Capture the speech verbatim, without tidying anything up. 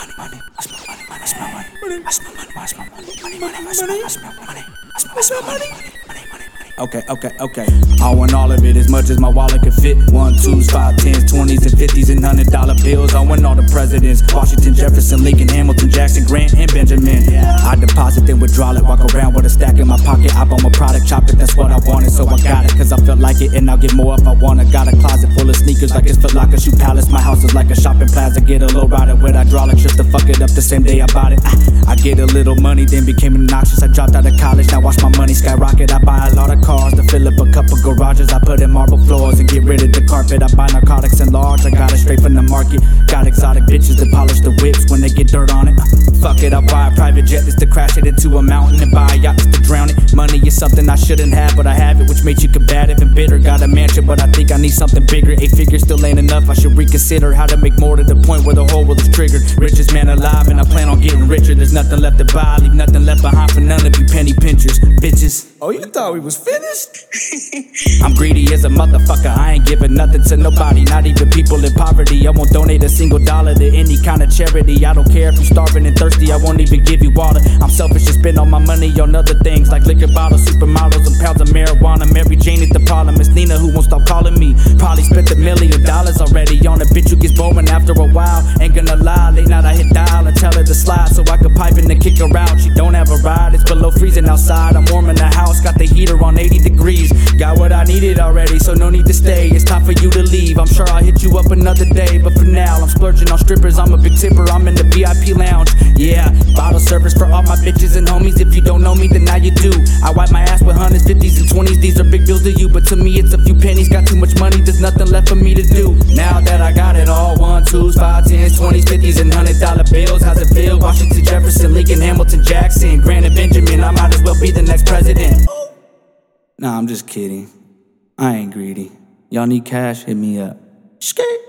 money, money. I smell money, money. I smell money, money. I smell money, I smell money, money, money. I smell, I smell money. I smell, I smell money, money, money, money. Okay, okay, okay. I want all of it as much as my wallet can fit. One, twos, five, tens, twenties, and fifties, and hundred dollar bills. I want all the presidents: Washington, Jefferson, Lincoln, Hamilton, Jackson, Grant, and Benjamin. I deposit then withdraw it. Walk around with a stack in my pocket. I bought my product, chop it. That's what I wanted, so I got it. Cause I felt like it, and I'll get more if I want. I got a closet full of sneakers like it's Foot Locker, Shoe Palace. My house is like a shopping plaza. Get a low rider with hydraulics just to fuck it up the same day I bought it. I, I get a little money, then became obnoxious. I dropped out of college, now watch my money skyrocket. I buy a lot of cars to fill up a couple garages. I put in marble floors and get rid of the carpet. I buy narcotics in large, I got it straight from the market. Got exotic bitches to polish the whips when they get dirt on it. Fuck it, I buy a private jet just to crash it into a mountain, and buy a yacht just to drown it. Money is something I shouldn't have, but I have it, which makes you combative and bitter. Got a mansion, but I think I need something bigger. Eight figures still ain't enough, I should reconsider how to make more, to the point where the whole world is triggered. Richest man alive, and I plan on getting richer. There's nothing left to buy, leave nothing left behind for none of you penny pinchers, bitches. Oh, you thought we was finished? I'm greedy as a motherfucker, I ain't giving nothing to nobody, not even people in poverty. I won't donate a single dollar to any kind of charity. I don't care if you're starving and thirsty, I won't even give you water. I'm selfish and spend all my money on other things, like liquor bottles, supermodels, and pounds of marijuana. Mary Jane is the problem, it's Nina who won't stop calling me. Probably spent a million dollars already on a bitch who gets boring after a while. Ain't gonna lie, late night I hit dial and tell her to slide, so I could pipe in and kick her out. She don't have a ride, it's below freezing outside. I'm warming the house, got the heater on eighty degrees. Got what I needed already, so no need to stay. It's time for you to leave, I'm sure I'll hit you up another day. But for now, I'm splurging on strippers, I'm a big tipper, I'm in the V I P lounge. Yeah, bottle service for all my bitches and homies. If you don't know me, then now you do. I wipe my ass with hundreds, fifties, and twenties. These are big bills to you, but to me it's a few pennies. Got too much money, there's nothing left for me to do. Now that I got it all, one, twos, five, tens, twenties, fifties, and hundred dollar bills. How's it feel? Washington, Jefferson, Lincoln, Hamilton, Jackson, Grant, and Benjamin. I might as well be the next president. Nah, I'm just kidding. I ain't greedy. Y'all need cash? Hit me up. Skate.